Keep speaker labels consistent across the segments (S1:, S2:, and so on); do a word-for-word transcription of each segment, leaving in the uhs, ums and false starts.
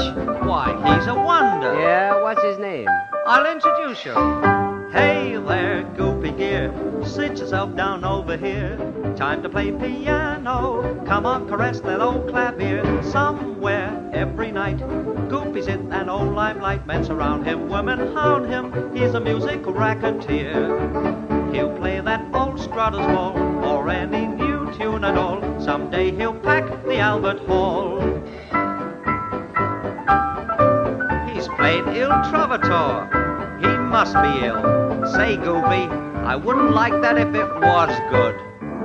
S1: Why, he's a wonder.
S2: Yeah, what's his name?
S1: I'll introduce you. Hey there, Goopy Gear. Sit yourself down over here. Time to play piano. Come on, caress that old clavier. Somewhere, every night, Goopy's in an old limelight. Men surround him, women hound him. He's a music racketeer. He'll play that old Strutter's Ball or any new tune at all. Someday he'll pack the Albert Hall. He's played Il Trovatore. He must be ill. Say, Goopy, I wouldn't like that if it was good.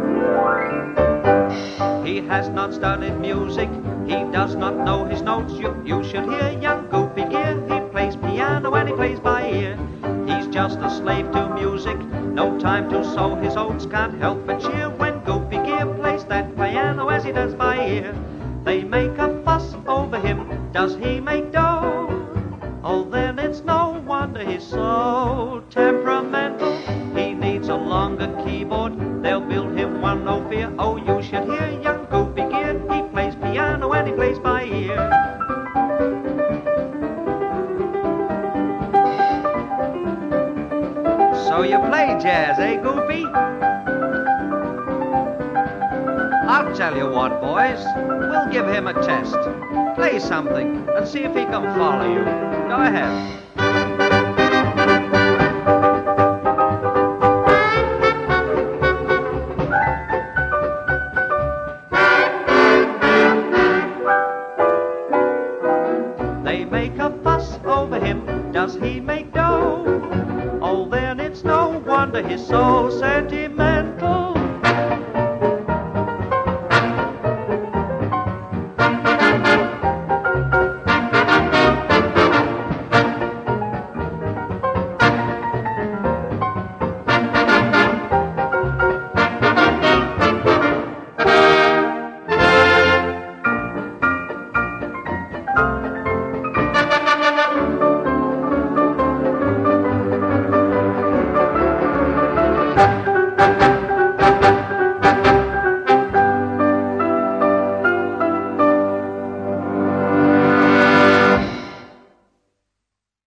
S1: He has not studied music. He does not know his notes. You, you should hear young Goopy Gear. He plays piano and he plays by ear. He's just a slave to music. No time to sow his oats. Can't help but cheer when Goopy Gear plays that piano as he does by ear. They make a fuss over him. Does he make dough? Oh, then it's no wonder he's so temperamental. He needs a longer keyboard. They'll build him one, no fear. Oh, you should hear young Goopy Gear. He plays piano and he plays by ear. So you play jazz, eh, Goopy? I'll tell you what, boys. We'll give him a test. Play something and see if he can follow you. Go ahead. They make a fuss over him. Does he make dough? Oh, then it's no wonder he's so sentimental.